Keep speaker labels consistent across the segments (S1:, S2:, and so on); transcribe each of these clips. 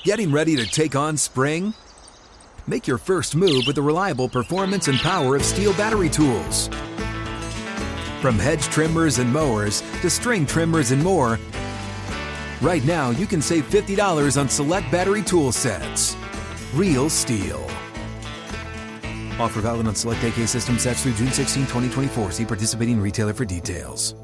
S1: Getting ready to take on spring? Make your first move with the reliable performance and power of Steel battery tools. From hedge trimmers and mowers to string trimmers and more, right now you can save $50 on select battery tool sets. Real Steel. Offer valid on select AK system sets through June 16, 2024. See participating retailer for details.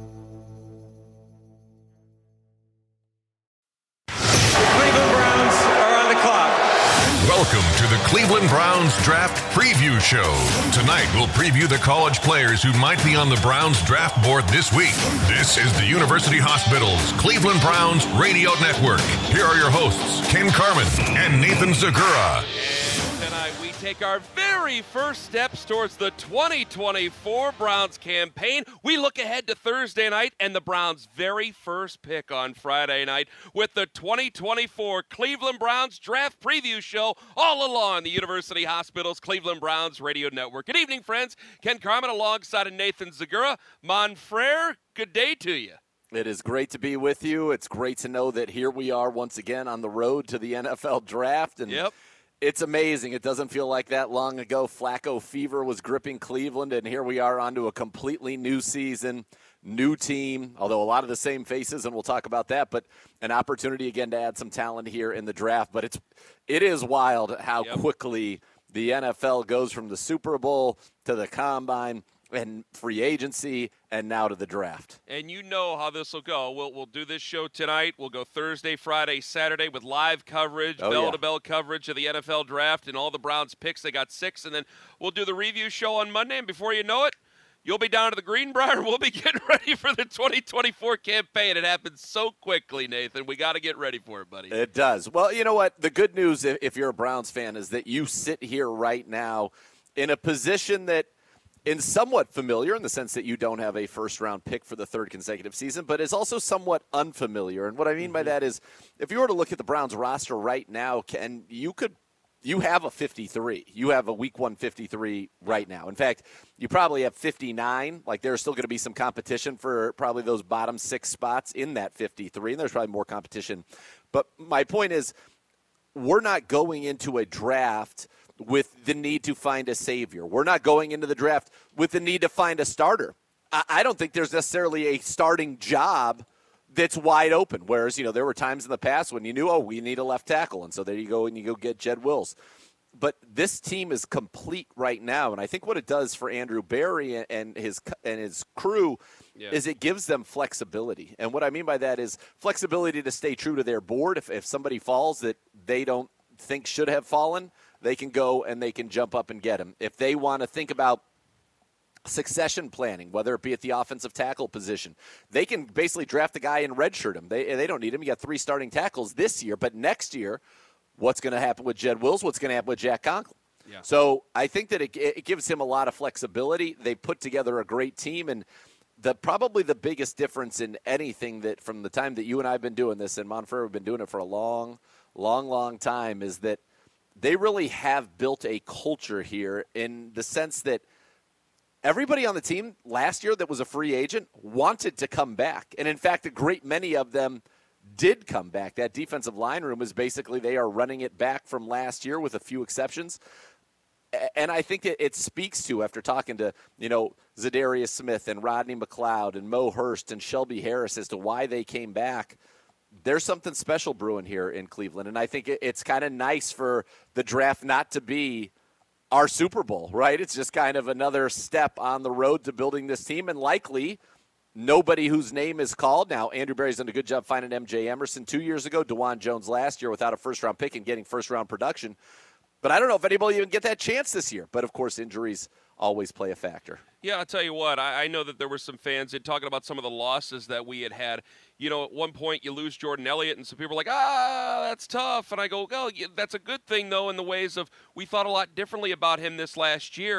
S2: Welcome to the Cleveland Browns Draft Preview Show. Tonight, we'll preview the college players who might be on the Browns draft board this week. This is the University Hospital's Cleveland Browns Radio Network. Here are your hosts, Ken Carman and Nathan Zagura.
S3: Tonight, we take our very first steps towards the 2024 Browns campaign. We look ahead to Thursday night and the Browns' very first pick on Friday night with the 2024 Cleveland Browns Draft Preview Show, all along the University Hospital's Cleveland Browns Radio Network. Good evening, friends. Ken Carman alongside of Nathan Zagura. Monfrere, good day to you.
S4: It is great to be with you. It's great to know that here we are once again on the road to the NFL Draft. And
S3: Yep.
S4: It's amazing. It doesn't feel like that long ago. Flacco fever was gripping Cleveland, and here we are onto a completely new season, new team, although a lot of the same faces, and we'll talk about that, but an opportunity again to add some talent here in the draft. But it is wild how quickly the NFL goes from the Super Bowl to the Combine and free agency, and now to the draft.
S3: And you know how this will go. We'll do this show tonight. We'll go Thursday, Friday, Saturday with live coverage, bell-to-bell coverage of the NFL draft and all the Browns picks. They got 6, and then we'll do the review show on Monday, and before you know it, you'll be down to the Greenbrier. We'll be getting ready for the 2024 campaign. It happens so quickly, Nathan. We got to get ready for it, buddy.
S4: It does. Well, you know what? The good news, if you're a Browns fan, is that you sit here right now in a position that is somewhat familiar in the sense that you don't have a first-round pick for the third consecutive season, but is also somewhat unfamiliar. And what I mean by that is if you were to look at the Browns roster right now, Ken, you have a 53. You have a Week 1 53 right now. In fact, you probably have 59. Like, there's still going to be some competition for probably those bottom 6 spots in that 53, and there's probably more competition. But my point is we're not going into a draft with the need to find a savior. We're not going into the draft with the need to find a starter. I don't think there's necessarily a starting job that's wide open, whereas, there were times in the past when you knew, we need a left tackle, and so there you go and you go get Jed Wills. But this team is complete right now, and I think what it does for Andrew Berry and his crew is it gives them flexibility. And what I mean by that is flexibility to stay true to their board. If somebody falls that they don't think should have fallen, they can go and they can jump up and get him. If they want to think about succession planning, whether it be at the offensive tackle position, they can basically draft the guy and redshirt him. They don't need him. You got 3 starting tackles this year, but next year, what's going to happen with Jed Wills? What's going to happen with Jack Conklin? Yeah. So I think that it gives him a lot of flexibility. They put together a great team, and probably the biggest difference in anything that from the time that you and I have been doing this, and Monfrere have been doing it for a long, long, long time, is that they really have built a culture here in the sense that everybody on the team last year that was a free agent wanted to come back. And, in fact, a great many of them did come back. That defensive line room is basically they are running it back from last year with a few exceptions. And I think it speaks to, after talking to, Zadarius Smith and Rodney McLeod and Mo Hurst and Shelby Harris as to why they came back, there's something special brewing here in Cleveland. And I think it's kind of nice for the draft not to be our Super Bowl, right? It's just kind of another step on the road to building this team. And likely nobody whose name is called. Now, Andrew Berry's done a good job finding M.J. Emerson 2 years ago, DeJuan Jones last year without a first-round pick and getting first-round production. But I don't know if anybody even get that chance this year. But, of course, injuries always play a factor.
S3: Yeah, I'll tell you what. I know that there were some fans talking about some of the losses that we had. At one point you lose Jordan Elliott, and some people are like, that's tough. And I go, well, that's a good thing, though, in the ways of we thought a lot differently about him this last year.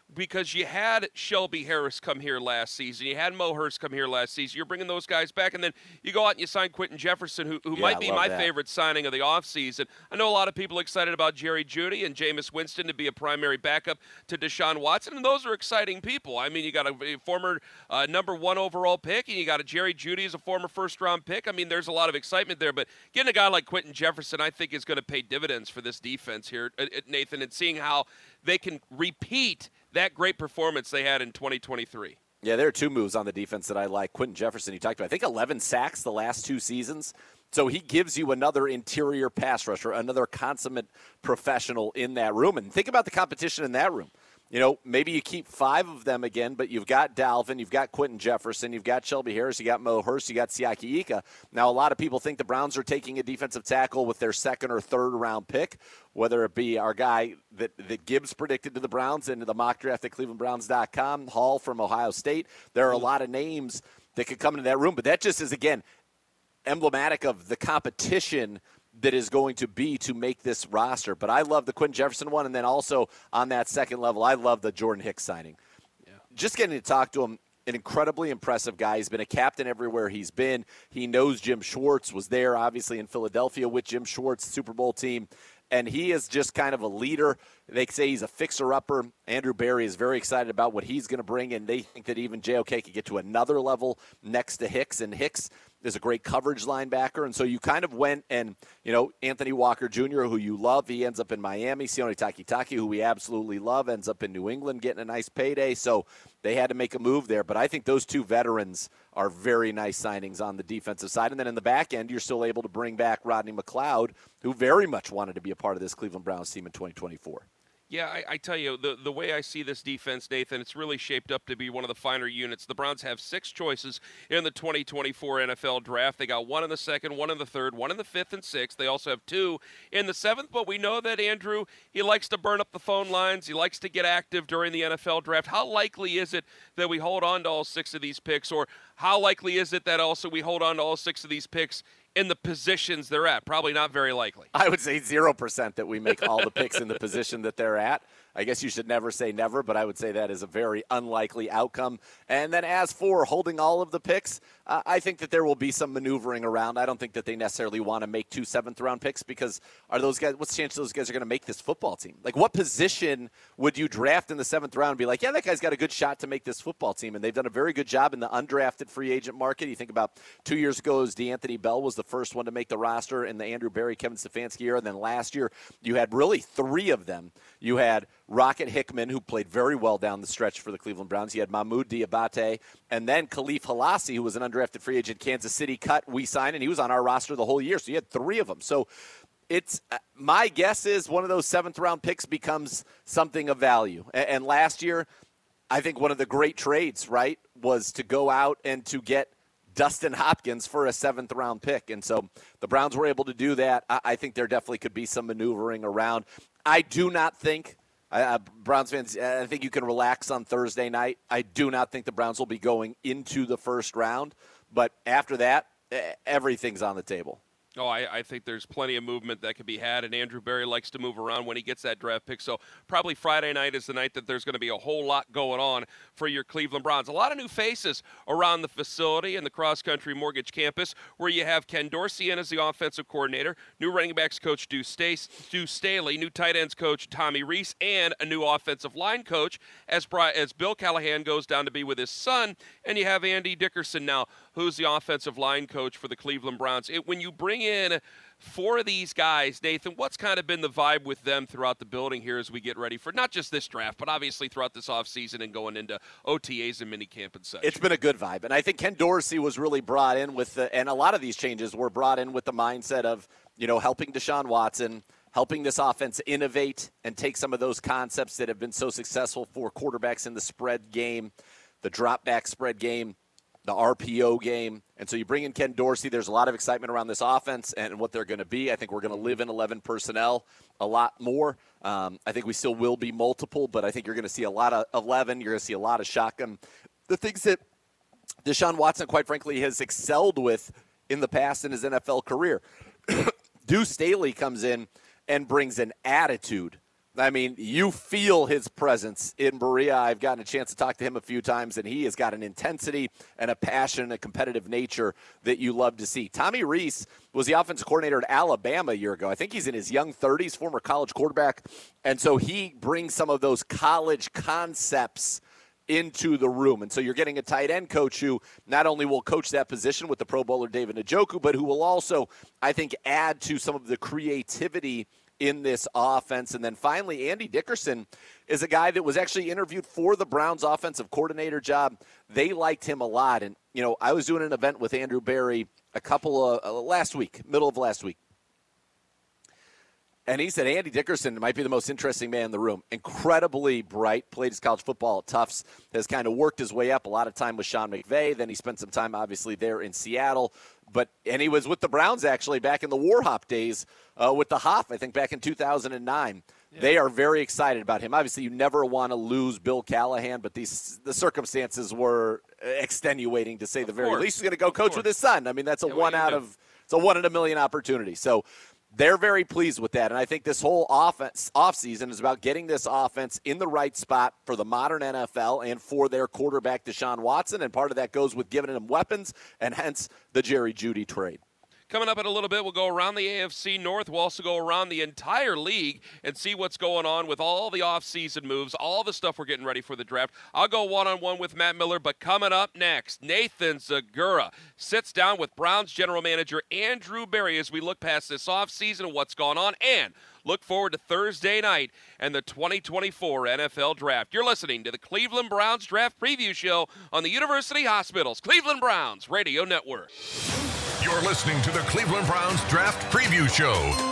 S3: because you had Shelby Harris come here last season. You had Mo Hurst come here last season. You're bringing those guys back, and then you go out and you sign Quentin Jefferson, who might be my favorite signing of the offseason. I know a lot of people excited about Jerry Jeudy and Jameis Winston to be a primary backup to Deshaun Watson, and those are exciting people. I mean, you got a former number 1 overall pick, and you got a Jerry Jeudy as a former first-round pick. I mean, there's a lot of excitement there, but getting a guy like Quentin Jefferson, I think, is going to pay dividends for this defense here, Nathan, and seeing how they can repeat that great performance they had in 2023.
S4: Yeah, there are 2 moves on the defense that I like. Quentin Jefferson, you talked about, I think 11 sacks the last 2 seasons. So he gives you another interior pass rusher, another consummate professional in that room. And think about the competition in that room. You know, maybe you keep 5 of them again, but you've got Dalvin, you've got Quentin Jefferson, you've got Shelby Harris, you got Mo Hurst, you got Siaki Ika. Now, a lot of people think the Browns are taking a defensive tackle with their 2nd or 3rd round pick, whether it be our guy that Gibbs predicted to the Browns in the mock draft at clevelandbrowns.com, Hall from Ohio State. There are a lot of names that could come into that room, but that just is, again, emblematic of the competition that is going to be to make this roster. But I love the Quentin Jefferson one, and then also on that second level, I love the Jordan Hicks signing. Yeah. Just getting to talk to him, an incredibly impressive guy. He's been a captain everywhere he's been. He knows Jim Schwartz, was there obviously in Philadelphia with Jim Schwartz, Super Bowl team. And he is just kind of a leader. They say he's a fixer-upper. Andrew Berry is very excited about what he's going to bring, and they think that even JOK could get to another level next to Hicks. And Hicks is a great coverage linebacker. And so you kind of went and, you know, Anthony Walker Jr., who you love, he ends up in Miami. Sione Takitaki, who we absolutely love, ends up in New England getting a nice payday. So they had to make a move there. But I think those 2 veterans are very nice signings on the defensive side. And then in the back end, you're still able to bring back Rodney McLeod, who very much wanted to be a part of this Cleveland Browns team in 2024.
S3: Yeah, I tell you, the way I see this defense, Nathan, it's really shaped up to be one of the finer units. The Browns have 6 choices in the 2024 NFL Draft. They got 1 in the 2nd, 1 in the 3rd, 1 in the 5th and 6th. They also have 2 in the 7th, but we know that Andrew, he likes to burn up the phone lines. He likes to get active during the NFL Draft. How likely is it that we hold on to all 6 of these picks, or how likely is it that also we hold on to all 6 of these picks in the positions they're at? Probably not very likely.
S4: I would say 0% that we make all the picks in the position that they're at. I guess you should never say never, but I would say that is a very unlikely outcome. And then as for holding all of the picks, I think that there will be some maneuvering around. I don't think that they necessarily want to make 2 7th-round picks, because are those guys? What's the chance those guys are going to make this football team? Like, what position would you draft in the 7th round and be like, yeah, that guy's got a good shot to make this football team? And they've done a very good job in the undrafted free agent market. You think about 2 years ago, as DeAnthony Bell was the first one to make the roster in the Andrew Berry, Kevin Stefanski era. And then last year, you had really 3 of them. You had Rocket Hickman, who played very well down the stretch for the Cleveland Browns. You had Mahmoud Diabate, and then Khalif Halassi, who was an undrafted free agent, Kansas City cut, we signed, and he was on our roster the whole year. So you had 3 of them. So it's my guess is one of those 7th-round picks becomes something of value. And last year, I think one of the great trades, right, was to go out and to get Dustin Hopkins for a 7th-round pick. And so the Browns were able to do that. I think there definitely could be some maneuvering around. I do not think Browns fans, I think you can relax on Thursday night. I do not think the Browns will be going into the first round. But after that, everything's on the table.
S3: Oh, I think there's plenty of movement that could be had, and Andrew Berry likes to move around when he gets that draft pick. So probably Friday night is the night that there's going to be a whole lot going on for your Cleveland Browns. A lot of new faces around the facility and the Cross Country Mortgage Campus, where you have Ken Dorsey in as the offensive coordinator, new running backs coach Deuce Staley, new tight ends coach Tommy Reese, and a new offensive line coach as Bill Callahan goes down to be with his son. And you have Andy Dickerson now, who's the offensive line coach for the Cleveland Browns. When you bring in 4 of these guys, Nathan, what's kind of been the vibe with them throughout the building here as we get ready for not just this draft, but obviously throughout this offseason and going into OTAs and minicamp and such?
S4: It's been a good vibe. And I think Ken Dorsey was really brought in with and a lot of these changes were brought in with the mindset of, helping Deshaun Watson, helping this offense innovate and take some of those concepts that have been so successful for quarterbacks in the spread game, the drop back spread game, the RPO game. And so you bring in Ken Dorsey. There's a lot of excitement around this offense and what they're going to be. I think we're going to live in 11 personnel a lot more. I think we still will be multiple, but I think you're going to see a lot of 11. You're going to see a lot of shotgun. The things that Deshaun Watson, quite frankly, has excelled with in the past in his NFL career. Deuce Staley comes in and brings an attitude I mean, you feel his presence in Berea. I've gotten a chance to talk to him a few times, and he has got an intensity and a passion and a competitive nature that you love to see. Tommy Rees was the offensive coordinator at Alabama a year ago. I think he's in his young 30s, former college quarterback, and so he brings some of those college concepts into the room. And so you're getting a tight end coach who not only will coach that position with the Pro Bowler David Njoku, but who will also, I think, add to some of the creativity in this offense. And then finally, Andy Dickerson is a guy that was actually interviewed for the Browns offensive coordinator job. They liked him a lot. And, you know, I was doing an event with Andrew Berry middle of last week. And he said Andy Dickerson might be the most interesting man in the room. Incredibly bright, played his college football at Tufts, has kind of worked his way up a lot of time with Sean McVay. Then he spent some time, obviously, there in Seattle. And he was with the Browns, actually, back in the Warhop days with the Hop, I think, back in 2009. Yeah. They are very excited about him. Obviously, you never want to lose Bill Callahan, but the circumstances were extenuating, to say the very least. He's going to go coach with his son. I mean, that's a one in a million opportunity. So they're very pleased with that, and I think this whole offseason is about getting this offense in the right spot for the modern NFL and for their quarterback, Deshaun Watson, and part of that goes with giving him weapons, and hence the Jerry Jeudy trade.
S3: Coming up in a little bit, we'll go around the AFC North. We'll also go around the entire league and see what's going on with all the offseason moves, all the stuff we're getting ready for the draft. I'll go one-on-one with Matt Miller, but coming up next, Nathan Zegura sits down with Browns general manager Andrew Berry as we look past this offseason and what's going on, and look forward to Thursday night and the 2024 NFL Draft. You're listening to the Cleveland Browns Draft Preview Show on the University Hospital's Cleveland Browns Radio Network.
S2: You're listening to the Cleveland Browns Draft Preview Show.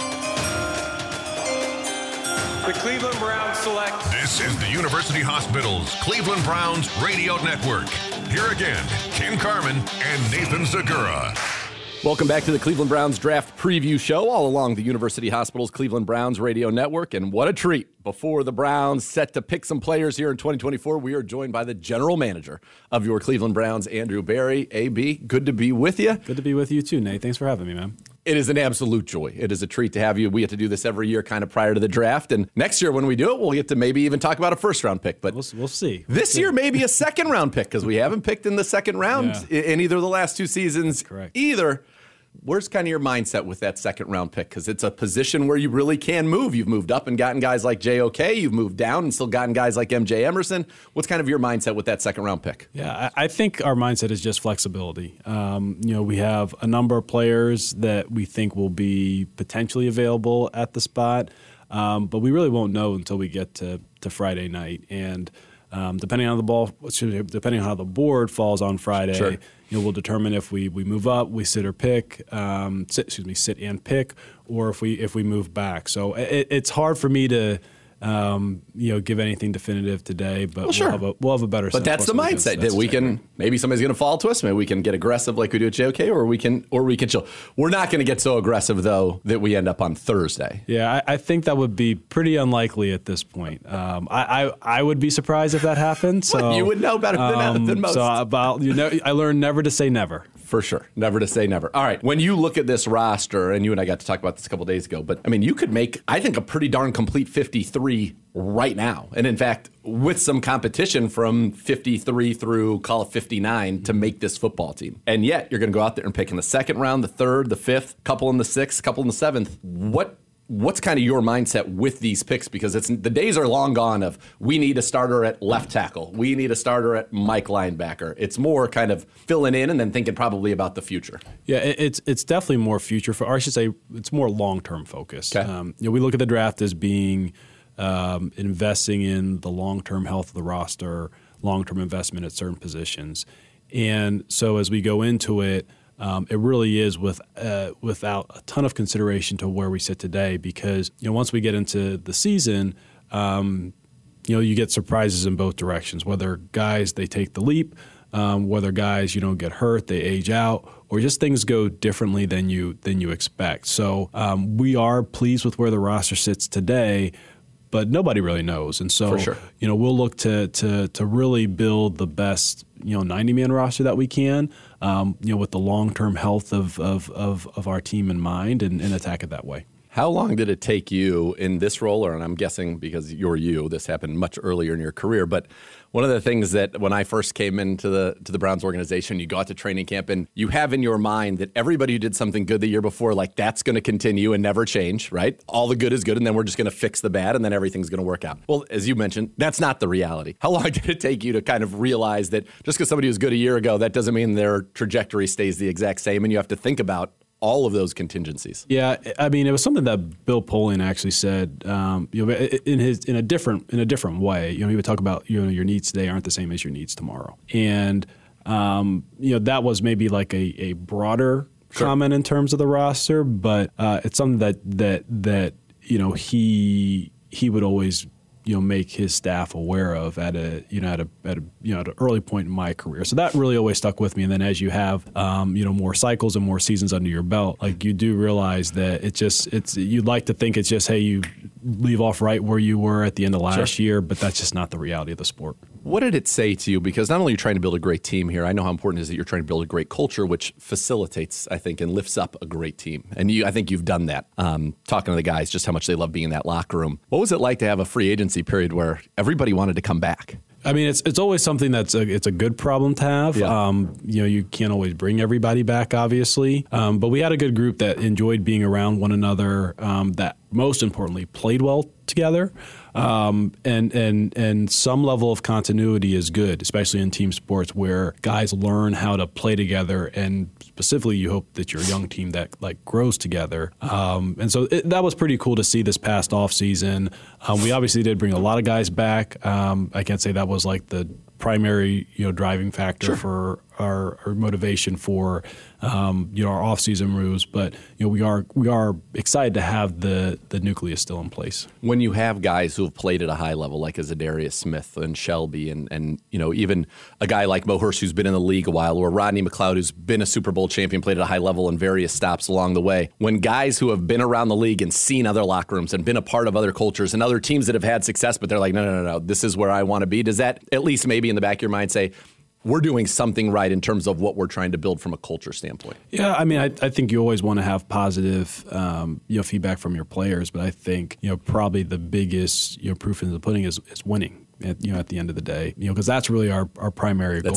S5: The Cleveland Browns select.
S2: This is the University Hospital's Cleveland Browns Radio Network. Here again, Ken Carman and Nathan Zegura.
S6: Welcome back to the Cleveland Browns Draft Preview Show, all along the University Hospital's Cleveland Browns Radio Network. And what a treat. Before the Browns set to pick some players here in 2024, we are joined by the general manager of your Cleveland Browns, Andrew Berry. AB, good to be with you.
S7: Good to be with you too, Nate. Thanks for having me, man.
S6: It is an absolute joy. It is a treat to have you. We have to do this every year kind of prior to the draft. And next year when we do it, we'll get to maybe even talk about a first-round pick. But
S7: we'll see.
S6: This year, maybe a second-round pick, because we haven't picked in the second round in either of the last two seasons.
S7: Correct.
S6: Either. Where's kind of your mindset with that second-round pick? Because it's a position where you really can move. You've moved up and gotten guys like JOK. You've moved down and still gotten guys like MJ Emerson. What's kind of your mindset with that second-round pick?
S7: Yeah, I think our mindset is just flexibility. We have a number of players that we think will be potentially available at the spot, but we really won't know until we get to Friday night. And depending on how the board falls on Friday,
S6: sure,
S7: we'll determine if we move up, we sit and pick, or if we move back. So it's hard for me to give anything definitive today, but we'll have a better sense.
S6: But that's the mindset that we can. Maybe somebody's going to fall to us. Maybe we can get aggressive like we do at JOK, or we can chill. We're not going to get so aggressive though that we end up on Thursday.
S7: Yeah, I think that would be pretty unlikely at this point. I would be surprised if that happened. So
S6: well, you would know better than most.
S7: So I learned never to say never.
S6: For sure. Never to say never. All right. When you look at this roster, and you and I got to talk about this a couple days ago, but I mean, you could make, I think, a pretty darn complete 53 right now. And in fact, with some competition from 53 through, call it 59, to make this football team. And yet, you're going to go out there and pick in the second round, the third, the fifth, couple in the sixth, couple in the seventh. What's kind of your mindset with these picks? Because the days are long gone of we need a starter at left tackle. We need a starter at Mike linebacker. It's more kind of filling in and then thinking probably about the future.
S7: Yeah, it's definitely more future, or I should say it's more long-term focused.
S6: Okay.
S7: We look at the draft as being investing in the long-term health of the roster, long-term investment at certain positions. And so as we go into it, it really is without a ton of consideration to where we sit today, because once we get into the season, you get surprises in both directions. Whether guys they take the leap, whether guys get hurt, they age out, or just things go differently than you expect. So we are pleased with where the roster sits today, but nobody really knows. And so,
S6: for sure,
S7: we'll look to really build the best 90-man roster that we can, with the long-term health of our team in mind, and attack it that way.
S6: How long did it take you in this role, and I'm guessing because you're this happened much earlier in your career, but one of the things that when I first came into the Browns organization, you go out to training camp and you have in your mind that everybody who did something good the year before, like that's going to continue and never change, right? All the good is good, and then we're just going to fix the bad, and then everything's going to work out. Well, as you mentioned, that's not the reality. How long did it take you to kind of realize that just because somebody was good a year ago, that doesn't mean their trajectory stays the exact same, and you have to think about all of those contingencies?
S7: Yeah, I mean, it was something that Bill Polian actually said, in a different way. He would talk about your needs today aren't the same as your needs tomorrow, and that was maybe like a broader comment in terms of the roster, but it's something that he would always make his staff aware of at an early point in my career. So that really always stuck with me. And then as you have more cycles and more seasons under your belt, like you do realize that you'd like to think it's just, hey, you leave off right where you were at the end of last year, but that's just not the reality of the sport.
S6: What did it say to you? Because not only are you trying to build a great team here, I know how important it is that you're trying to build a great culture, which facilitates, I think, and lifts up a great team. And I think you've done that. Talking to the guys, just how much they love being in that locker room. What was it like to have a free agency period where everybody wanted to come back?
S7: I mean, it's always something it's a good problem to have.
S6: Yeah.
S7: You can't always bring everybody back, obviously. But we had a good group that enjoyed being around one another, that most importantly played well together. And some level of continuity is good, especially in team sports where guys learn how to play together, and specifically you hope that you're a young team that grows together. And so that was pretty cool to see this past offseason. We obviously did bring a lot of guys back. I can't say that was the primary driving factor for our motivation for our off-season moves, but we are excited to have the nucleus still in place.
S6: When you have guys who have played at a high level, like a Zadarius Smith and Shelby, and even a guy like Mo Hurst who's been in the league a while, or Rodney McLeod who's been a Super Bowl champion, played at a high level in various stops along the way. When guys who have been around the league and seen other locker rooms and been a part of other cultures and other teams that have had success, but they're like, no, this is where I want to be. Does that at least maybe in the back of your mind say, we're doing something right in terms of what we're trying to build from a culture standpoint? Yeah,
S7: I mean, I think you always want to have positive, feedback from your players, but I think, probably the biggest, proof in the pudding is winning. At the end of the day, because that's really our primary goal,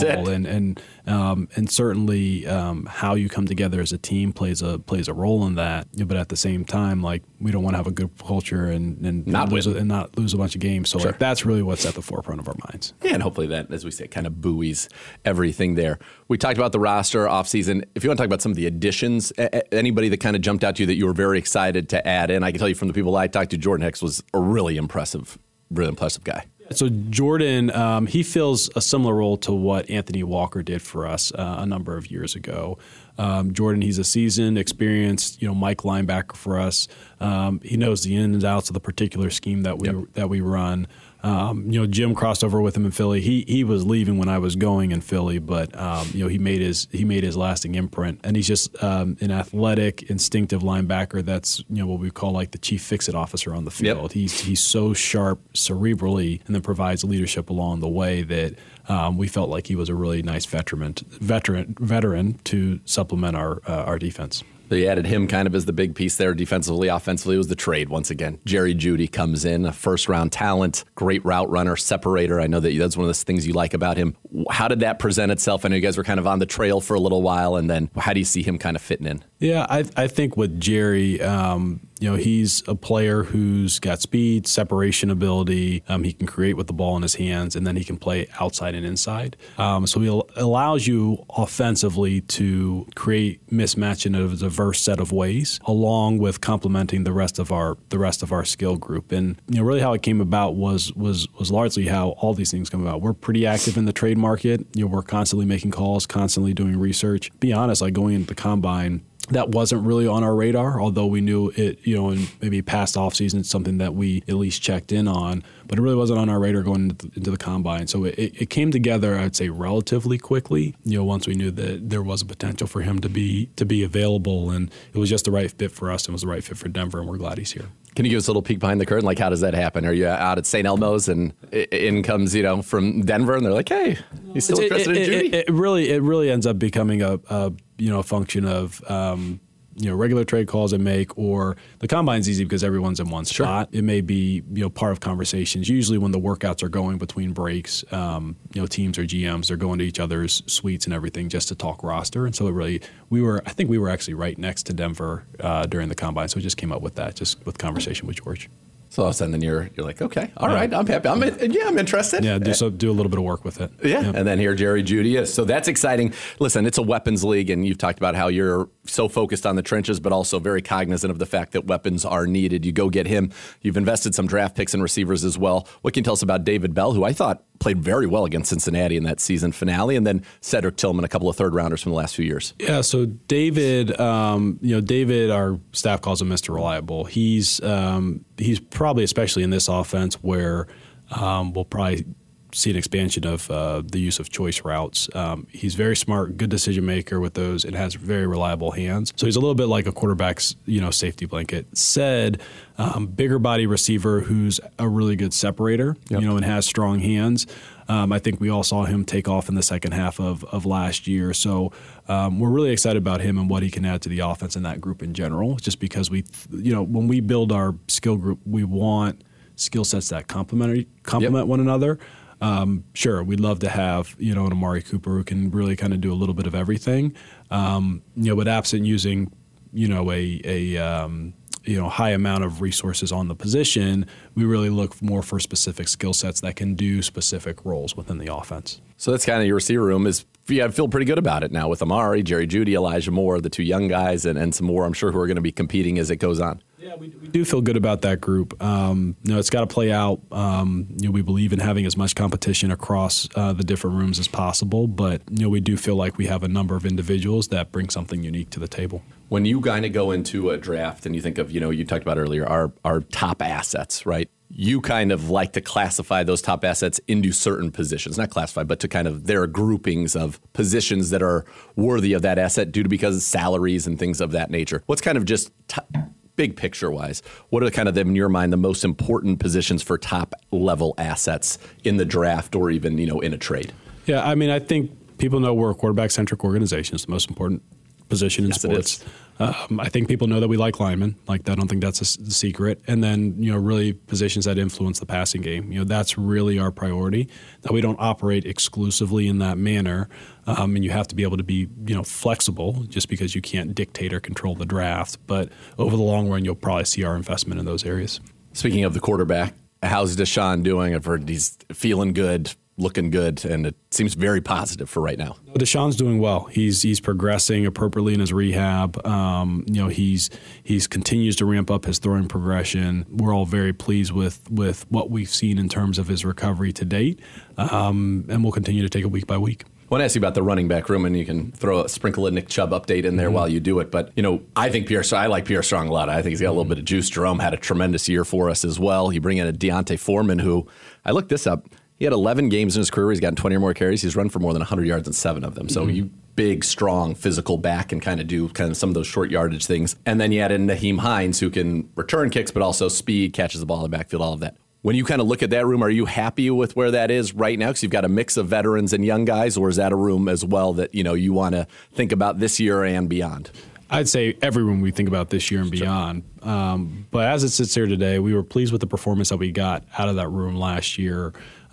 S7: and certainly how you come together as a team plays a role in that. But at the same time, we don't want to have a good culture and not lose a bunch of games. So that's really what's at the forefront of our minds.
S6: Yeah, and hopefully that, as we say, kind of buoys everything there. We talked about the roster offseason. If you want to talk about some of the additions, anybody that kind of jumped out to you that you were very excited to add in, I can tell you from the people I talked to, Jordan Hicks was a really impressive guy.
S7: So Jordan, he fills a similar role to what Anthony Walker did for us a number of years ago. Jordan, he's a seasoned, experienced, Mike linebacker for us. He knows the ins and outs of the particular scheme that we run. Jim crossed over with him in Philly. He was leaving when I was going in Philly, but he made his lasting imprint. And he's just an athletic, instinctive linebacker. That's what we call the chief fix-it officer on the field. Yep. He's so sharp cerebrally, and then provides leadership along the way that we felt like he was a really nice veteran to supplement our defense.
S6: They added him kind of as the big piece there defensively. Offensively, it was the trade once again. Jerry Jeudy comes in, a first-round talent, great route runner, separator. I know that's one of the things you like about him. How did that present itself? I know you guys were kind of on the trail for a little while, and then how do you see him kind of fitting in?
S7: Yeah, I think with Jerry, he's a player who's got speed, separation ability. He can create with the ball in his hands, and then he can play outside and inside. So he allows you offensively to create mismatch in a diverse set of ways, along with complementing the rest of our skill group. And really how it came about was largely how all these things come about. We're pretty active in the trade market. We're constantly making calls, constantly doing research. Be honest, going into the combine, that wasn't really on our radar, although we knew it, in maybe past offseason, it's something that we at least checked in on, but it really wasn't on our radar going into the combine. So it came together, I'd say, relatively quickly, once we knew that there was a potential for him to be available, and it was just the right fit for us and was the right fit for Denver, and we're glad he's here.
S6: Can you give us a little peek behind the curtain? How does that happen? Are you out at St. Elmo's and in comes, from Denver, and they're like, hey, he's still interested in Jeudy?
S7: It really ends up becoming a function of regular trade calls I make, or the combine's easy because everyone's in one spot. It may be part of conversations. Usually when the workouts are going between breaks, teams or GMs, they're going to each other's suites and everything just to talk roster. And so I think we were actually right next to Denver during the combine, so we just came up with that just with conversation with George.
S6: So all of a sudden, you're like, okay, all right, I'm happy. I'm interested.
S7: Yeah, do a little bit of work with it.
S6: Yeah, and then here Jerry Jeudy is. So that's exciting. Listen, it's a weapons league, and you've talked about how you're so focused on the trenches, but also very cognizant of the fact that weapons are needed. You go get him. You've invested some draft picks and receivers as well. What can you tell us about David Bell, who I thought played very well against Cincinnati in that season finale, and then Cedric Tillman, a couple of third-rounders from the last few years?
S7: Yeah, so David, David, our staff calls him Mr. Reliable. He's probably, especially in this offense, where we'll probably see an expansion of the use of choice routes. He's very smart, good decision maker with those, and has very reliable hands. So he's a little bit like a quarterback's safety blanket. Bigger body receiver who's a really good separator, and has strong hands. I think we all saw him take off in the second half of last year. So we're really excited about him and what he can add to the offense and that group in general, just because when we build our skill group, we want skill sets that complement one another. Sure, we'd love to have an Amari Cooper who can really kind of do a little bit of everything. But absent using a high amount of resources on the position, we really look more for specific skill sets that can do specific roles within the offense.
S6: So that's kind of your receiver room. I feel pretty good about it now with Amari, Jerry Jeudy, Elijah Moore, the two young guys, and some more I'm sure who are going to be competing as it goes on.
S7: Yeah, we do feel good about that group. It's got to play out. We believe in having as much competition across the different rooms as possible, but we do feel like we have a number of individuals that bring something unique to the table.
S6: When you kind of go into a draft and you think of, you talked about earlier, our top assets, right? You kind of like to classify those top assets into certain positions, not classify, but to kind of, there are groupings of positions that are worthy of that asset because of salaries and things of that nature. What's kind of just big picture wise, what are kind of, in your mind, the most important positions for top level assets in the draft or even, in a trade?
S7: Yeah, I think people know we're a quarterback centric organization. It's the most important position in sports. I think people know that we like linemen. I don't think that's a secret. And then, really positions that influence the passing game. That's really our priority. That we don't operate exclusively in that manner. And you have to be able to be, flexible just because you can't dictate or control the draft. But over the long run, you'll probably see our investment in those areas.
S6: Speaking of the quarterback, how's Deshaun doing? I've heard he's feeling good, looking good, and it seems very positive for right now.
S7: Deshaun's doing well. He's progressing appropriately in his rehab. He's continues to ramp up his throwing progression. We're all very pleased with what we've seen in terms of his recovery to date, and we'll continue to take it week by week.
S6: I want to ask you about the running back room, and you can sprinkle a Nick Chubb update in there while you do it. But, I think I like Pierre Strong a lot. I think he's got a little bit of juice. Jerome had a tremendous year for us as well. You bring in a Deontay Foreman, who, I looked this up, he had 11 games in his career. He's gotten 20 or more carries. He's run for more than 100 yards in 7 of them. So you big, strong, physical back and kind of some of those short yardage things. And then you add in Naheem Hines, who can return kicks, but also speed, catches the ball in the backfield, all of that. When you kind of look at that room, are you happy with where that is right now? Because you've got a mix of veterans and young guys, or is that a room as well that you want to think about this year and beyond?
S7: I'd say every room we think about this year and beyond. But as it sits here today, we were pleased with the performance that we got out of that room last year.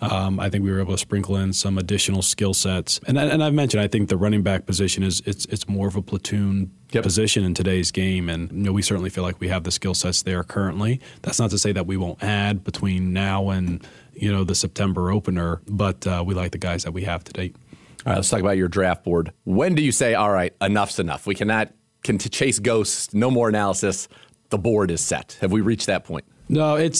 S7: I think we were able to sprinkle in some additional skill sets. And I've mentioned, I think the running back position it's more of a platoon position in today's game. And we certainly feel like we have the skill sets there currently. That's not to say that we won't add between now and the September opener, but we like the guys that we have to date.
S6: All right, let's talk about your draft board. When do you say, all right, enough's enough? We cannot chase ghosts, no more analysis. The board is set. Have we reached that point?
S7: No, it's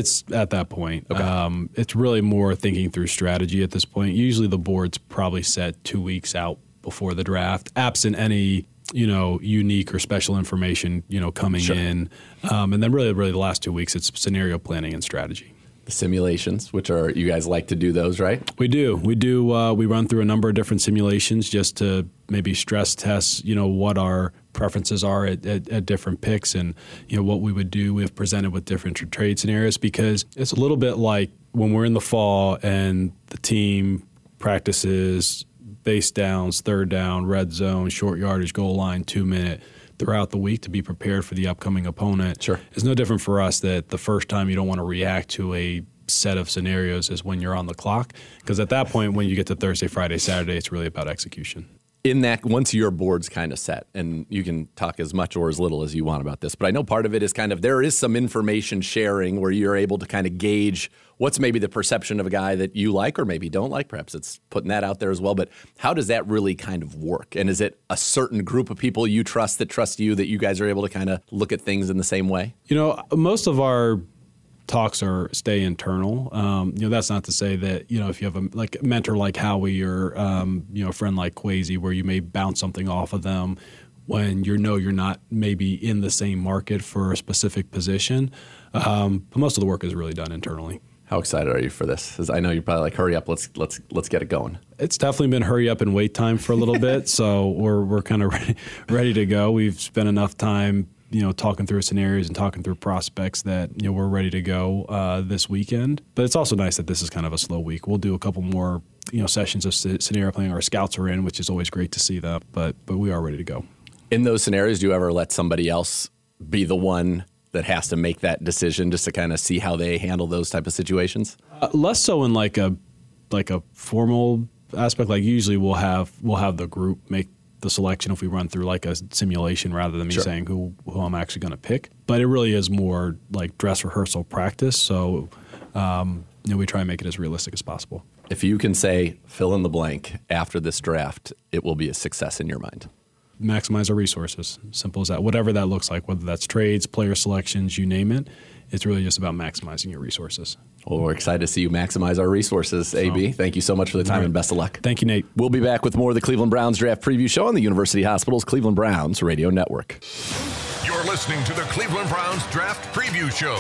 S7: at that point. Okay. It's really more thinking through strategy at this point. Usually the board's probably set 2 weeks out before the draft, absent any unique or special information coming in. And then really the last 2 weeks, it's scenario planning and strategy.
S6: The simulations, which are, you guys like to do those, right?
S7: We do. We run through a number of different simulations just to maybe stress test, what our preferences are at different picks and, what we would do if presented with different trade scenarios, because it's a little bit like when we're in the fall and the team practices base downs, third down, red zone, short yardage, goal line, 2 minute, throughout the week to be prepared for the upcoming opponent.
S6: Sure.
S7: It's no different for us that the first time you don't want to react to a set of scenarios is when you're on the clock, because at that point, when you get to Thursday, Friday, Saturday, it's really about execution.
S6: In that, once your board's kind of set, and you can talk as much or as little as you want about this, but I know part of it is kind of, there is some information sharing where you're able to kind of gauge what's maybe the perception of a guy that you like or maybe don't like. Perhaps it's putting that out there as well, but how does that really kind of work? And is it a certain group of people you trust that trust you, that you guys are able to kind of look at things in the same way?
S7: Most of our talks stay internal. That's not to say that, if you have a mentor like Howie or, a friend like Kwesi, where you may bounce something off of them when you're not maybe in the same market for a specific position. But most of the work is really done internally.
S6: How excited are you for this? Because I know you're probably like, hurry up, let's get it going.
S7: It's definitely been hurry up and wait time for a little bit. So we're kind of ready to go. We've spent enough time talking through scenarios and talking through prospects that, we're ready to go this weekend. But it's also nice that this is kind of a slow week. We'll do a couple more, sessions of scenario playing. Our scouts are in, which is always great to see that. But we are ready to go.
S6: In those scenarios, do you ever let somebody else be the one that has to make that decision just to kind of see how they handle those type of situations?
S7: Less so in like a formal aspect. Like usually we'll have the group make the selection if we run through like a simulation rather than me saying who I'm actually going to pick. But it really is more like dress rehearsal practice. So we try and make it as realistic as possible.
S6: If you can say fill in the blank after this draft, it will be a success in your mind.
S7: Maximize our resources. Simple as that. Whatever that looks like, whether that's trades, player selections, you name it, it's really just about maximizing your resources.
S6: Well, we're excited to see you maximize our resources, AB. Thank you so much for the time and best of luck.
S7: Thank you, Nate.
S6: We'll be back with more of the Cleveland Browns Draft Preview Show on the University Hospital's Cleveland Browns Radio Network.
S2: You're listening to the Cleveland Browns Draft Preview Show.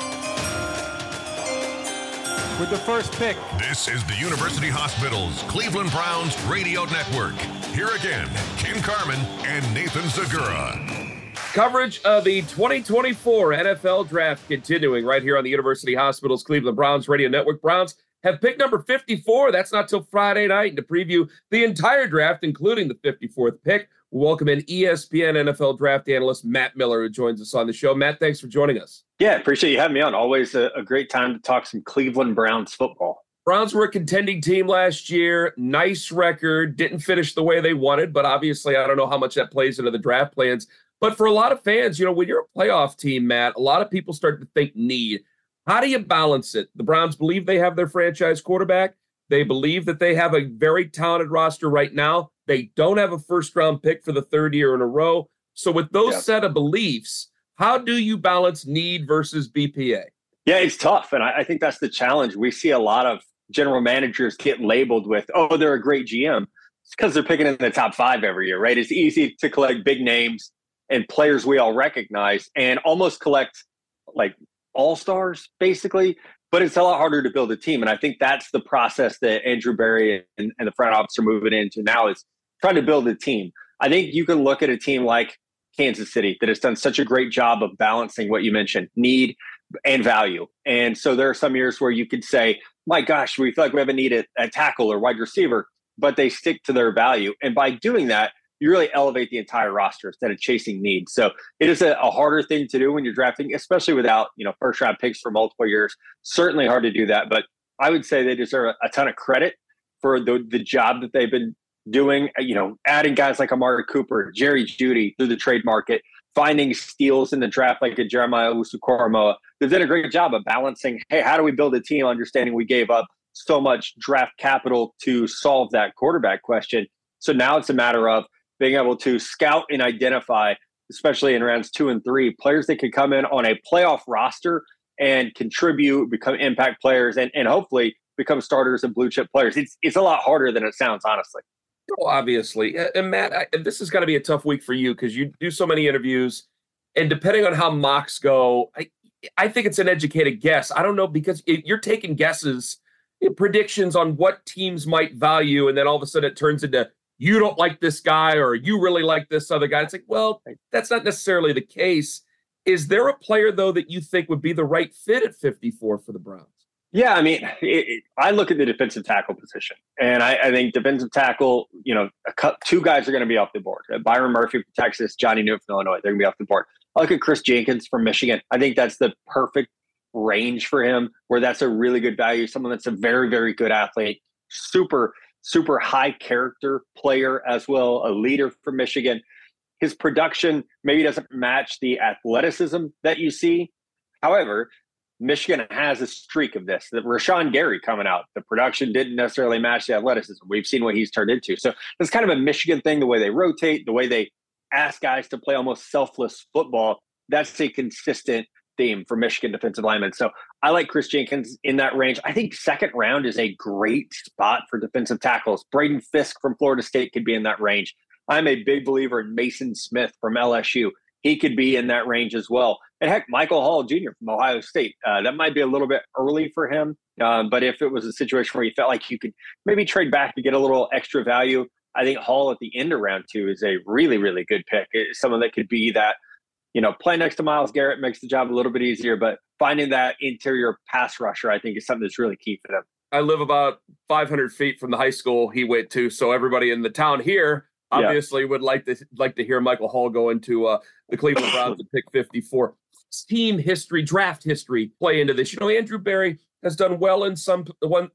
S5: With the first pick,
S2: This is the University Hospital's Cleveland Browns Radio Network. Here again, Ken Carman and Nathan Zagura.
S3: Coverage of the 2024 NFL Draft continuing right here on the University Hospital's Cleveland Browns Radio Network. Browns have pick number 54. That's not till Friday night. And to preview the entire draft, including the 54th pick, we'll welcome in ESPN NFL draft analyst Matt Miller, who joins us on the show. Matt, thanks for joining us.
S8: Yeah, appreciate you having me on. Always a great time to talk some Cleveland Browns football.
S3: Browns were a contending team last year. Nice record. Didn't finish the way they wanted, but obviously I don't know how much that plays into the draft plans. But for a lot of fans, when you're a playoff team, Matt, a lot of people start to think need. How do you balance it? The Browns believe they have their franchise quarterback. They believe that they have a very talented roster right now. They don't have a first-round pick for the third year in a row. So with those set of beliefs, how do you balance need versus BPA?
S8: Yeah, it's tough. And I think that's the challenge. We see a lot of general managers get labeled with, oh, they're a great GM. It's because they're picking in the top 5 every year, right? It's easy to collect big names and players we all recognize and almost collect like all-stars, basically. But it's a lot harder to build a team. And I think that's the process that Andrew Berry and the front office are moving into now, is trying to build a team. I think you can look at a team like Kansas City that has done such a great job of balancing what you mentioned, need and value. And so there are some years where you could say, my gosh, we feel like we have a need at tackle or wide receiver, but they stick to their value. And by doing that, you really elevate the entire roster instead of chasing needs. So it is a harder thing to do when you're drafting, especially without, first round picks for multiple years. Certainly hard to do that. But I would say they deserve a ton of credit for the job that they've been doing, adding guys like Amari Cooper, Jerry Jeudy through the trade market, finding steals in the draft like a Jeremiah Owusu-Koramoah. They've done a great job of balancing, hey, how do we build a team, understanding we gave up so much draft capital to solve that quarterback question. So now it's a matter of being able to scout and identify, especially in rounds 2 and 3, players that could come in on a playoff roster and contribute, become impact players, and hopefully become starters and blue chip players. It's a lot harder than it sounds, honestly.
S3: Oh, obviously. And Matt, this is going to be a tough week for you because you do so many interviews, and depending on how mocks go, I think it's an educated guess. I don't know, because you're taking guesses, predictions on what teams might value, and then all of a sudden it turns into you don't like this guy or you really like this other guy. It's like, well, that's not necessarily the case. Is there a player, though, that you think would be the right fit at 54 for the Browns?
S8: Yeah, I mean, I look at the defensive tackle position, and I think defensive tackle, two guys are going to be off the board. Byron Murphy from Texas, Johnny Newton from Illinois, they're going to be off the board. I look at Chris Jenkins from Michigan. I think that's the perfect range for him, where that's a really good value, someone that's a very, very good athlete, super, super high character player as well, a leader for Michigan. His production maybe doesn't match the athleticism that you see. However, Michigan has a streak of this. The Rashawn Gary coming out, the production didn't necessarily match the athleticism. We've seen what he's turned into. So it's kind of a Michigan thing, the way they rotate, the way they ask guys to play almost selfless football. That's a consistent theme for Michigan defensive linemen. So I like Chris Jenkins in that range. I think second round is a great spot for defensive tackles. Braden Fisk from Florida State could be in that range. I'm a big believer in Mason Smith from LSU. He could be in that range as well. And heck, Michael Hall Jr. from Ohio State. That might be a little bit early for him. But if it was a situation where you felt like you could maybe trade back to get a little extra value, I think Hall at the end of round 2 is a really, really good pick. It's someone that could be that, play next to Myles Garrett makes the job a little bit easier. But finding that interior pass rusher, I think, is something that's really key for them.
S9: I live about 500 feet from the high school he went to. So everybody in the town here obviously would like to hear Michael Hall go into the Cleveland Browns at pick 54. Team history, draft history play into this. Andrew Berry has done well in some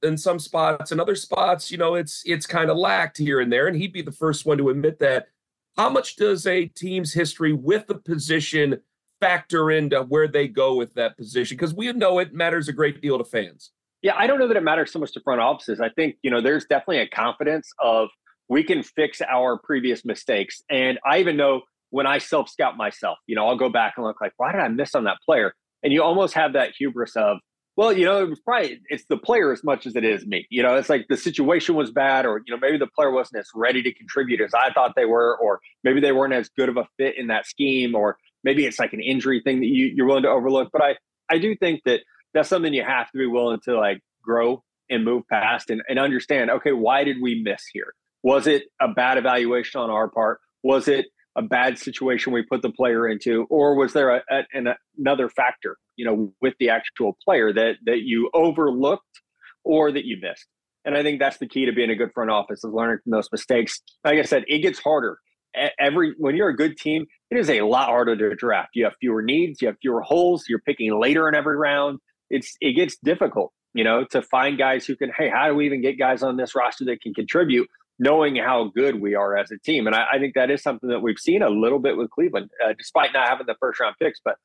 S9: spots, and other spots, it's kind of lacked here and there, and he'd be the first one to admit that. How much does a team's history with the position factor into where they go with that position? Because we know it matters a great deal to fans.
S8: Yeah, I don't know that it matters so much to front offices. I think, there's definitely a confidence of we can fix our previous mistakes. And I even know when I self-scout myself, I'll go back and look like, why did I miss on that player? And you almost have that hubris of, well, it's the player as much as it is me. It's like the situation was bad, or, maybe the player wasn't as ready to contribute as I thought they were, or maybe they weren't as good of a fit in that scheme, or maybe it's like an injury thing that you're willing to overlook. But I do think that that's something you have to be willing to like grow and move past and understand, okay, why did we miss here? Was it a bad evaluation on our part? Was it a bad situation we put the player into, or was there another factor, with the actual player that you overlooked or that you missed? And I think that's the key to being a good front office, is learning from those mistakes. Like I said, it gets harder. When you're a good team, it is a lot harder to draft. You have fewer needs, you have fewer holes, you're picking later in every round. It gets difficult, to find guys who can, hey, how do we even get guys on this roster that can contribute, knowing how good we are as a team. And I think that is something that we've seen a little bit with Cleveland, despite not having the first round picks. But,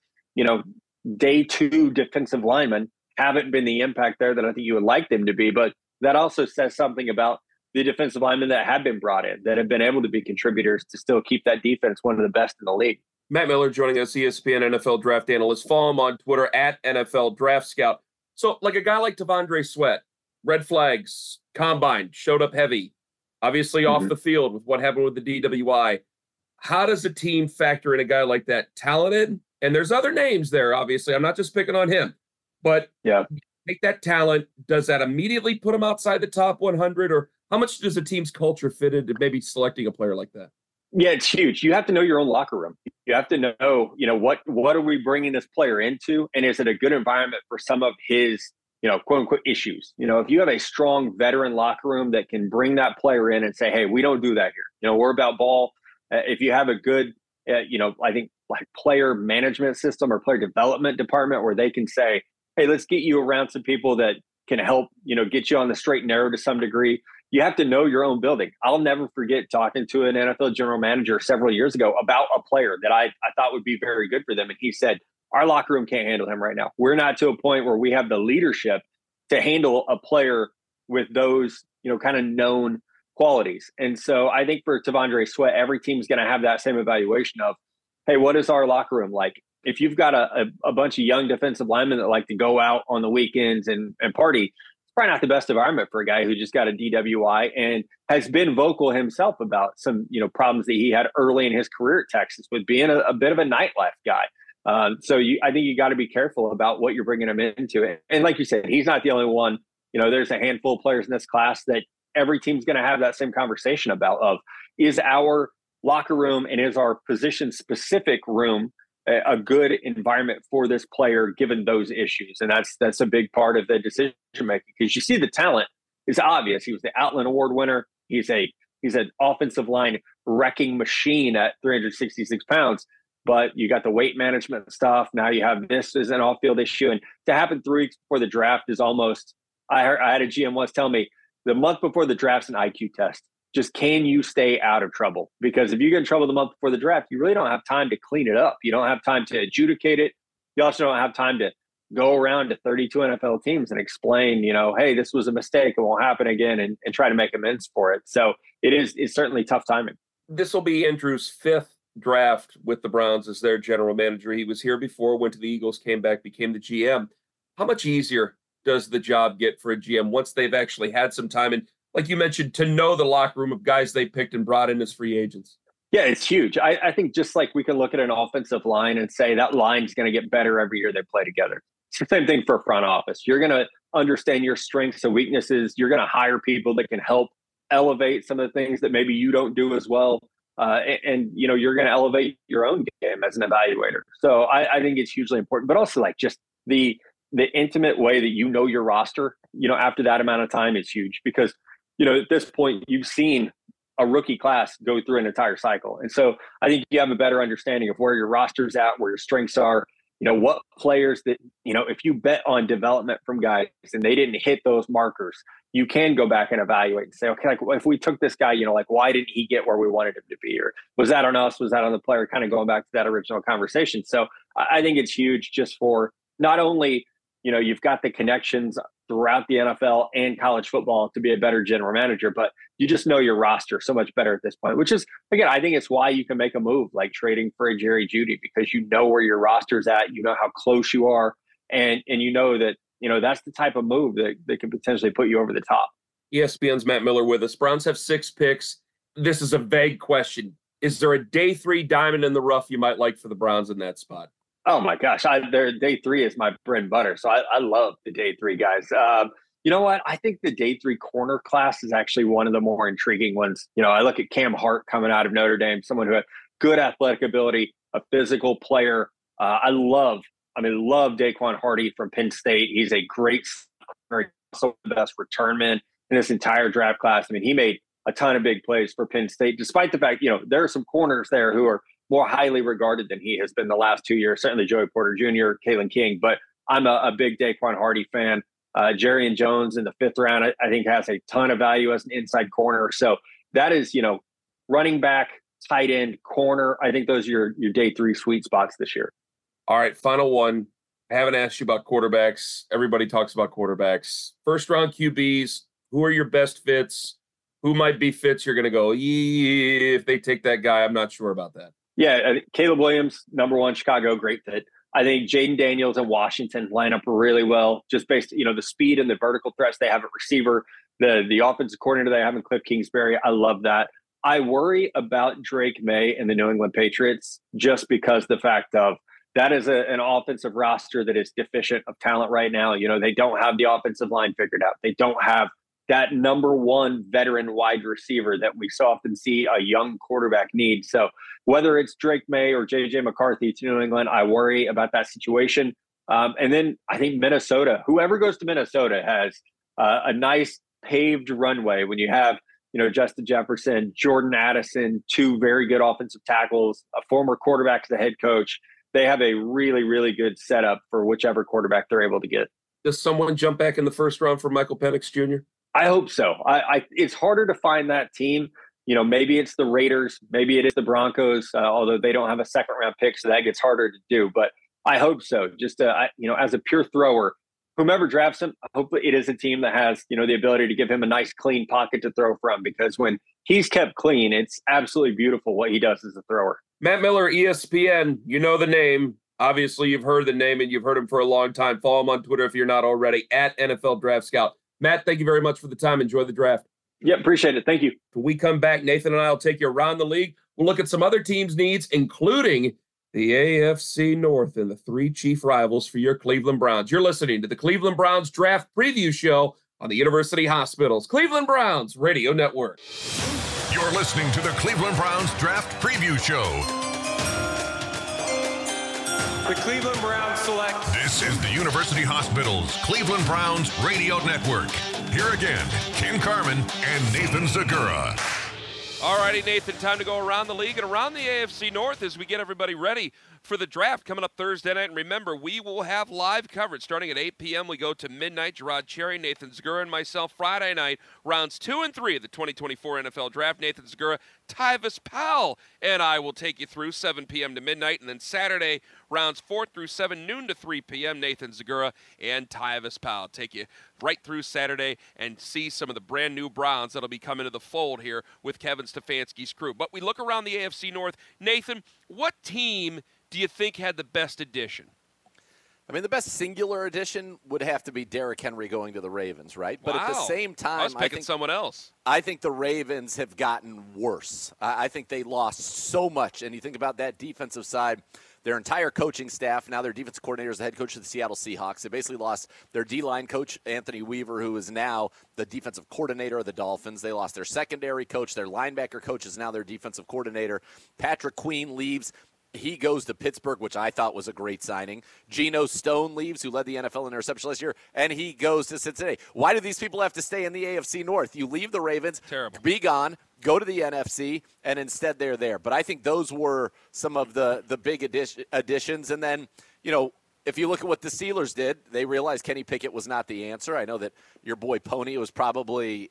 S8: day 2 defensive linemen haven't been the impact there that I think you would like them to be. But that also says something about the defensive linemen that have been brought in, that have been able to be contributors to still keep that defense one of the best in the league.
S9: Matt Miller joining us, ESPN NFL draft analyst. Follow him on Twitter at NFL Draft Scout. So like a guy like T'Vondre Sweat, red flags, combine, showed up heavy, obviously off the field with what happened with the DWI. How does a team factor in a guy like that? Talented, and there's other names there, obviously. I'm not just picking on him. But take that talent, does that immediately put him outside the top 100? Or how much does a team's culture fit into maybe selecting a player like that?
S8: Yeah, it's huge. You have to know your own locker room. You have to know, what are we bringing this player into? And is it a good environment for some of his, quote unquote issues? If you have a strong veteran locker room that can bring that player in and say, hey, we don't do that here. We're about ball. If you have a good, I think like player management system or player development department where they can say, hey, let's get you around some people that can help, get you on the straight and narrow to some degree. You have to know your own building. I'll never forget talking to an NFL general manager several years ago about a player that I thought would be very good for them. And he said, our locker room can't handle him right now. We're not to a point where we have the leadership to handle a player with those, kind of known qualities. And so I think for T'Vondre Sweat, every team's going to have that same evaluation of, hey, what is our locker room like? If you've got a bunch of young defensive linemen that like to go out on the weekends and party, it's probably not the best environment for a guy who just got a DWI and has been vocal himself about some, problems that he had early in his career at Texas with being a bit of a nightlife guy. So I think you got to be careful about what you're bringing him into. And like you said, he's not the only one. There's a handful of players in this class that every team's going to have that same conversation about of, is our locker room and is our position specific room a good environment for this player given those issues. And that's a big part of the decision making, because you see the talent is obvious. He was the Outland Award winner. He's an offensive line wrecking machine at 366 pounds. But you got the weight management stuff. Now you have this as an off-field issue. And to happen 3 weeks before the draft is almost, I had a GM once tell me, the month before the draft's an IQ test. Just can you stay out of trouble? Because if you get in trouble the month before the draft, you really don't have time to clean it up. You don't have time to adjudicate it. You also don't have time to go around to 32 NFL teams and explain, hey, this was a mistake. It won't happen again, and try to make amends for it. So it's certainly tough timing.
S9: This will be Andrew's 5th draft with the Browns as their general manager. He was here before, went to the Eagles, came back, became the GM. How much easier does the job get for a GM once they've actually had some time and, like you mentioned, to know the locker room of guys they picked and brought in as free agents?
S8: Yeah, it's huge. I think just like we can look at an offensive line and say that line's going to get better every year they play together. It's the same thing for a front office. You're going to understand your strengths and weaknesses. You're going to hire people that can help elevate some of the things that maybe you don't do as well. And you're going to elevate your own game as an evaluator. So I think it's hugely important, but also like just the intimate way that your roster, after that amount of time is huge, because, at this point you've seen a rookie class go through an entire cycle. And so I think you have a better understanding of where your roster's at, where your strengths are, what players that, if you bet on development from guys and they didn't hit those markers, you can go back and evaluate and say, okay, like if we took this guy, why didn't he get where we wanted him to be? Or was that on us? Was that on the player? Kind of going back to that original conversation. So I think it's huge just for not only, you've got the connections throughout the NFL and college football to be a better general manager, but you just know your roster so much better at this point, which is, again, I think it's why you can make a move like trading for a Jerry Jeudy, because you know where your roster's at, how close you are, and that, that's the type of move that can potentially put you over the top.
S9: ESPN's Matt Miller with us. Browns have 6 picks. This is a vague question. Is there a day 3 diamond in the rough you might like for the Browns in that spot?
S8: Oh my gosh, their day 3 is my bread and butter. So I love the day 3 guys. You know what? I think the day 3 corner class is actually one of the more intriguing ones. I look at Cam Hart coming out of Notre Dame, someone who had good athletic ability, a physical player. I love Daquan Hardy from Penn State. He's a great corner, also the best return man in this entire draft class. He made a ton of big plays for Penn State, despite the fact, there are some corners there who are more highly regarded than he has been the last 2 years. Certainly Joey Porter Jr., Kalen King, but I'm a big Daquan Hardy fan. Jerrion Jones in the 5th round, I think, has a ton of value as an inside corner. So that is, running back, tight end, corner. I think those are your day 3 sweet spots this year.
S9: All right, final one. I haven't asked you about quarterbacks. Everybody talks about quarterbacks. 1st round QBs, who are your best fits? Who might be fits you're going to go, if they take that guy, I'm not sure about that.
S8: Yeah, Caleb Williams, number 1, Chicago, great fit. I think Jaden Daniels and Washington line up really well, just based, the speed and the vertical threats they have at receiver, the offensive coordinator they have in Cliff Kingsbury. I love that. I worry about Drake May and the New England Patriots just because the fact of that is an offensive roster that is deficient of talent right now. They don't have the offensive line figured out. They don't have that number 1 veteran wide receiver that we so often see a young quarterback need. So whether it's Drake May or J.J. McCarthy to New England, I worry about that situation. And then I think Minnesota, whoever goes to Minnesota has a nice paved runway when you have, Justin Jefferson, Jordan Addison, 2 very good offensive tackles, a former quarterback as the head coach. They have a really, really good setup for whichever quarterback they're able to get.
S9: Does someone jump back in the 1st round for Michael Penix Jr.?
S8: I hope so. It's harder to find that team. Maybe it's the Raiders, maybe it is the Broncos, although they don't have a 2nd round pick, so that gets harder to do. But I hope so. Just as a pure thrower, whomever drafts him, hopefully it is a team that has the ability to give him a nice clean pocket to throw from. Because when he's kept clean, it's absolutely beautiful what he does as a thrower.
S9: Matt Miller, ESPN. You know the name. Obviously, you've heard the name and you've heard him for a long time. Follow him on Twitter if you're not already at NFL Draft Scout. Matt, thank you very much for the time. Enjoy the draft.
S8: Yeah, appreciate it. Thank you.
S9: When we come back, Nathan and I will take you around the league. We'll look at some other teams' needs, including the AFC North and the 3 chief rivals for your Cleveland Browns. You're listening to the Cleveland Browns Draft Preview Show on the University Hospital's Cleveland Browns Radio Network.
S2: You're listening to the Cleveland Browns Draft Preview Show.
S5: The Cleveland Browns select.
S2: This is the University Hospital's Cleveland Browns Radio Network. Here again, Ken Carman and Nathan Zagura.
S3: All righty, Nathan, time to go around the league and around the AFC North as we get everybody ready for the draft coming up Thursday night. And remember, we will have live coverage starting at 8 p.m. We go to midnight. Gerard Cherry, Nathan Zagura, and myself Friday night. Rounds 2 and 3 of the 2024 NFL Draft. Nathan Zagura, Tyvis Powell, and I will take you through 7 p.m. to midnight. And then Saturday, rounds 4 through 7, noon to 3 p.m. Nathan Zagura and Tyvis Powell take you right through Saturday and see some of the brand new Browns that'll be coming to the fold here with Kevin Stefanski's crew. But we look around the AFC North. Nathan, what team do you think had the best addition?
S4: I mean, the best singular addition would have to be Derrick Henry going to the Ravens, right? But at the same time,
S3: I was picking someone else.
S4: I think the Ravens have gotten worse. I think they lost so much. And you think about that defensive side, their entire coaching staff, now their defensive coordinator is the head coach of the Seattle Seahawks. They basically lost their D-line coach, Anthony Weaver, who is now the defensive coordinator of the Dolphins. They lost their secondary coach. Their linebacker coach is now their defensive coordinator. Patrick Queen leaves. He goes to Pittsburgh, which I thought was a great signing. Geno Stone leaves, who led the NFL in interception last year, and he goes to Cincinnati. Why do these people have to stay in the AFC North? You leave the Ravens, be gone, go to the NFC, and instead they're there. But I think those were some of the big additions. And then, you know, if you look at what the Steelers did, they realized Kenny Pickett was not the answer. I know that your boy Pony was probably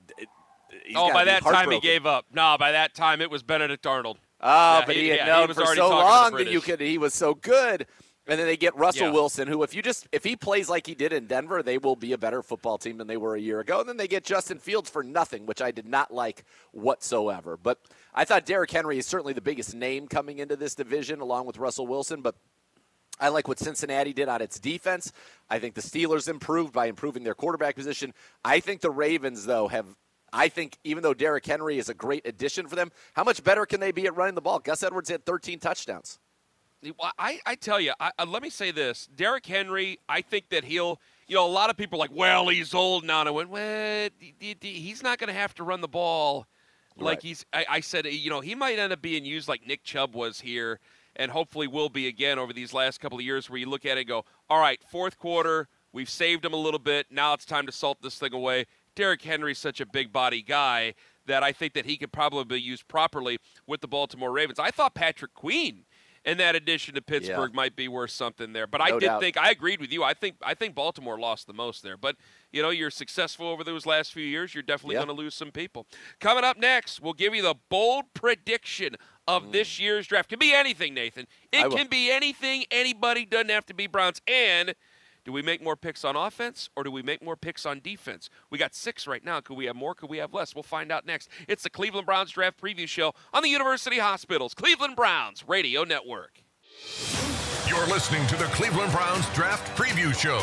S3: by that time he gave up. No, by that time it was Benedict Arnold.
S4: Oh, yeah, but he had known for so long that he was so good. And then they get Russell Wilson, who if he plays like he did in Denver, they will be a better football team than they were a year ago. And then they get Justin Fields for nothing, which I did not like whatsoever. But I thought Derrick Henry is certainly the biggest name coming into this division, along with Russell Wilson. But I like what Cincinnati did on its defense. I think the Steelers improved by improving their quarterback position. I think the Ravens, though, I think even though Derrick Henry is a great addition for them, how much better can they be at running the ball? Gus Edwards had 13 touchdowns.
S3: I tell you, let me say this. Derrick Henry, I think that he'll – a lot of people are like, well, he's old now. And I went, well, he's not going to have to run the ball like he's – I said, he might end up being used like Nick Chubb was here and hopefully will be again over these last couple of years where you look at it and go, all right, fourth quarter, we've saved him a little bit. Now it's time to salt this thing away. Derrick Henry's such a big body guy that I think that he could probably be used properly with the Baltimore Ravens. I thought Patrick Queen in that addition to Pittsburgh might be worth something there. But I agreed with you. I think Baltimore lost the most there. But, you're successful over those last few years. You're definitely going to lose some people. Coming up next, we'll give you the bold prediction of this year's draft. It can be anything, Nathan. It can be anything. Anybody, doesn't have to be Browns. And do we make more picks on offense or do we make more picks on defense? We got 6 right now. Could we have more? Could we have less? We'll find out next. It's the Cleveland Browns Draft Preview Show on the University Hospital's Cleveland Browns Radio Network.
S2: You're listening to the Cleveland Browns Draft Preview Show.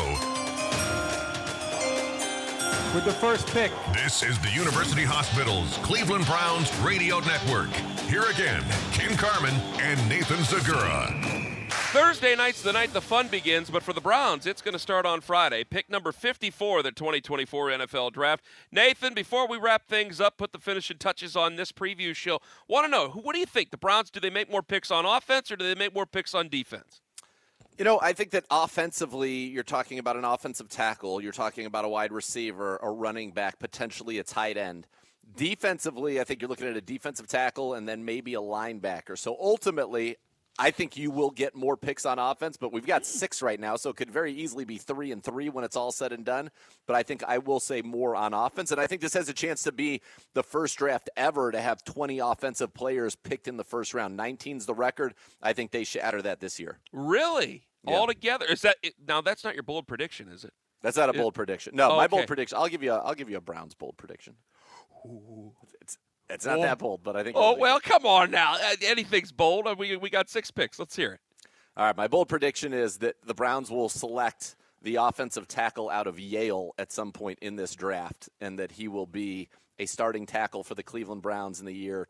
S5: With the first pick.
S2: This is the University Hospital's Cleveland Browns Radio Network. Here again, Ken Carman and Nathan Zagura.
S3: Thursday night's the night the fun begins, but for the Browns, it's going to start on Friday. Pick number 54 of the 2024 NFL Draft. Nathan, before we wrap things up, put the finishing touches on this preview show, want to know, what do you think? The Browns, do they make more picks on offense or do they make more picks on defense?
S4: I think that offensively, you're talking about an offensive tackle. You're talking about a wide receiver, a running back, potentially a tight end. Defensively, I think you're looking at a defensive tackle and then maybe a linebacker. So ultimately, I think you will get more picks on offense, but we've got 6 right now, so it could very easily be 3 and 3 when it's all said and done. But I think I will say more on offense, and I think this has a chance to be the first draft ever to have 20 offensive players picked in the first round. 19's the record. I think they shatter that this year.
S3: Really? Yeah. Altogether? Is that now? That's not your bold prediction, is it?
S4: That's not a bold prediction. No, my bold prediction. I'll give you a Browns bold prediction. Ooh. It's not that bold, but I think.
S3: Oh, well, come on now. Anything's bold. We got 6 picks. Let's hear it.
S4: All right, my bold prediction is that the Browns will select the offensive tackle out of Yale at some point in this draft, and that he will be a starting tackle for the Cleveland Browns in the year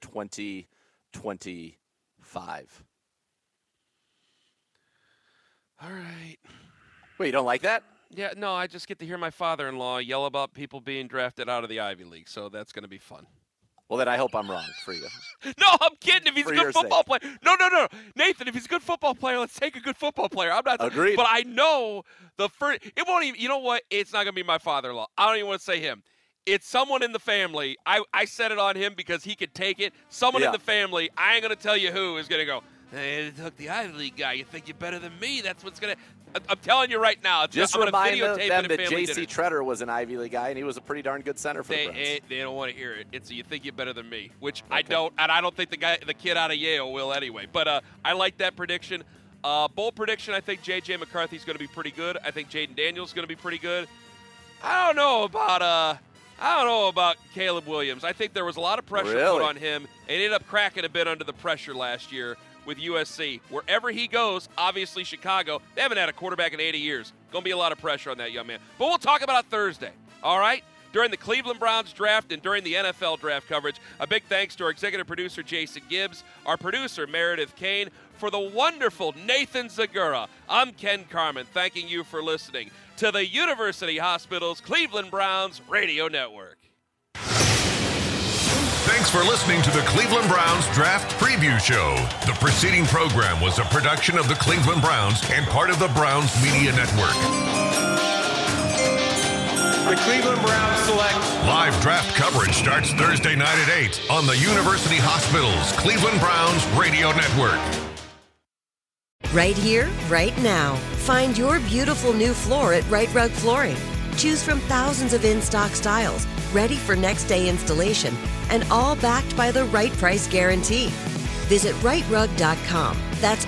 S4: 2025.
S3: All right.
S4: Wait, you don't like that?
S3: Yeah, no, I just get to hear my father-in-law yell about people being drafted out of the Ivy League, so that's going to be fun.
S4: Well, then I hope I'm wrong for you.
S3: No, I'm kidding. If he's
S4: For
S3: a good
S4: your
S3: football
S4: sake.
S3: player. No. Nathan, if he's a good football player, let's take a good football player. I'm not.
S4: Agreed.
S3: But I know the first. It won't even. You know what? It's not going to be my father-in-law. I don't even want to say him. It's someone in the family. I set it on him because he could take it. Someone in the family. I ain't going to tell you who is going to go, hey, took the Ivy League guy. You think you're better than me? That's what's going to. I'm telling you right now.
S4: Just
S3: I'm
S4: remind
S3: videotape
S4: them
S3: it
S4: that
S3: at family
S4: J.C.
S3: dinner.
S4: Tretter was an Ivy League guy, and he was a pretty darn good center for the Browns.
S3: They don't want to hear it. It's you think you're better than me, which I don't, and I don't think the kid out of Yale will anyway. But I like that prediction. Bold prediction, I think J.J. McCarthy's going to be pretty good. I think Jaden Daniels is going to be pretty good. I don't know about Caleb Williams. I think there was a lot of pressure put on him, and he ended up cracking a bit under the pressure last year with USC. Wherever he goes, obviously Chicago, they haven't had a quarterback in 80 years. Going to be a lot of pressure on that young man. But we'll talk about it Thursday, all right? During the Cleveland Browns draft and during the NFL draft coverage, a big thanks to our executive producer, Jason Gibbs, our producer, Meredith Kane, for the wonderful Nathan Zagura. I'm Ken Carman, thanking you for listening to the University Hospital's Cleveland Browns Radio Network.
S2: Thanks for listening to the Cleveland Browns Draft Preview Show. The preceding program was a production of the Cleveland Browns and part of the Browns Media Network.
S5: The Cleveland Browns select.
S2: Live draft coverage starts Thursday night at 8 on the University Hospital's Cleveland Browns Radio Network.
S10: Right here, right now. Find your beautiful new floor at Right Rug Flooring. Choose from thousands of in-stock styles, ready for next day installation, and all backed by the right price guarantee. Visit rightrug.com. That's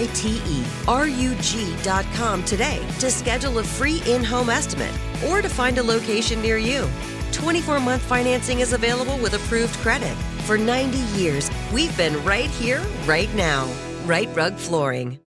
S10: RITERUG.com today to schedule a free in-home estimate or to find a location near you. 24-month financing is available with approved credit. For 90 years, we've been right here, right now. Right Rug Flooring.